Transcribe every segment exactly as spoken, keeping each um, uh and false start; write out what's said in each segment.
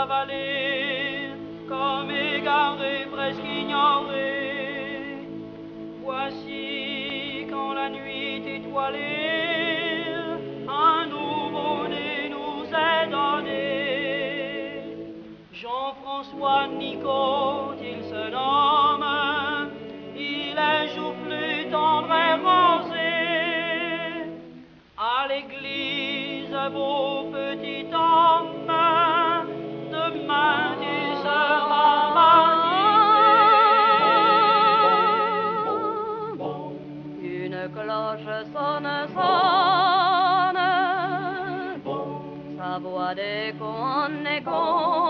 la vallée, comme égaré, presque ignoré. Voici quand la nuit étoilée, un nouveau-né nous est donné. Jean-François Nicot, il se nomme, il est joufflu, tendre et rosé. À l'église, beau petit homme, demain tu seras baptisé. Une cloche sonne, sonne, sa voix d'écho en écho,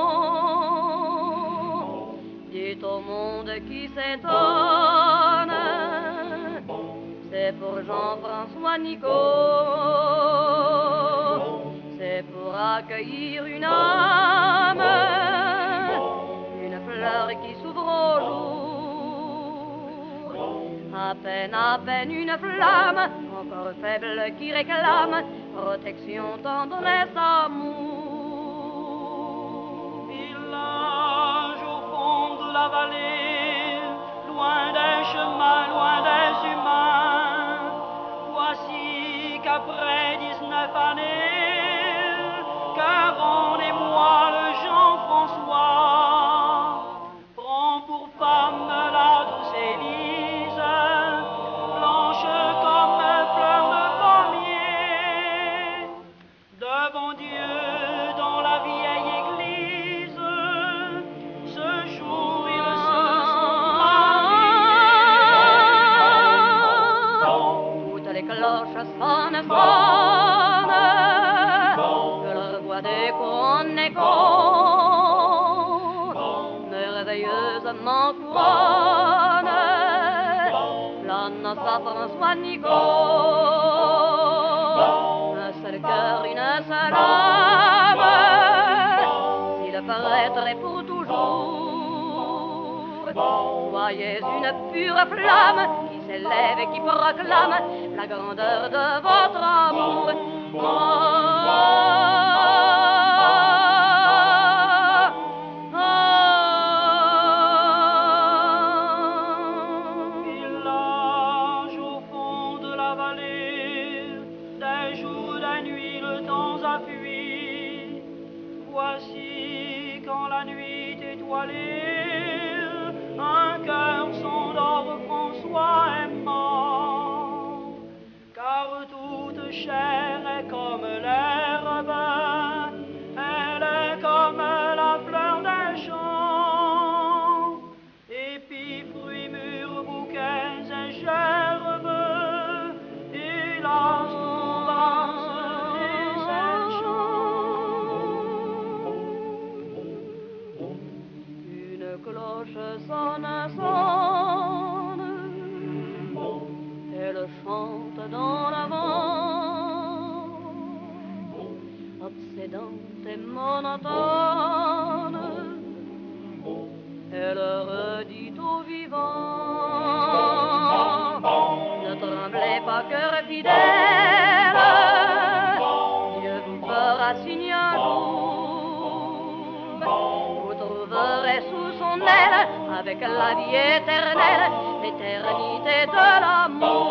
dit au monde qui s'étonne, c'est pour Jean-François Nicot, c'est pour accueillir une âme, une fleur qui s'ouvre au jour, à peine, à peine une flamme, encore faible qui réclame protection, tendresse, amour. Village au fond de la vallée, loin des chemins, loin des humains, voici qu'après dix-neuf années, cœur en émoi, le Jean-François prend pour femme la douce Élise, blanche comme fleur de pommier, devant Dieu dans la vieille église, ce jour ils se sont mariés. Toutes les cloches sonnent, sonnent, que leur voix d'écho en écho, merveilleusement couronne, flâne sa François Nicot, un seul cœur, une seule âme, s'il paraîtrait pour toujours, soyez une pure flamme qui s'élève et qui proclame la grandeur de votre amour. Oh, Village au fond de la vallée, des jours, des nuits, le temps a fui. Voici quand la nuit étoilée, un cœur s'endort, François est mort. Car toute chair est comme l'herbe, elle est comme la fleur des champs, épis, fruits, mûrs, bouquets et gerbes, et la souffrance et ses chants. une cloche sonne, sonne, elle chante dans la vent, obsédante et monotone, elle redit aux vivants, ne tremblez pas, cœur fidèle, Dieu vous fera signe un jour, vous trouverez sous son aile, avec la vie éternelle, l'éternité de l'amour.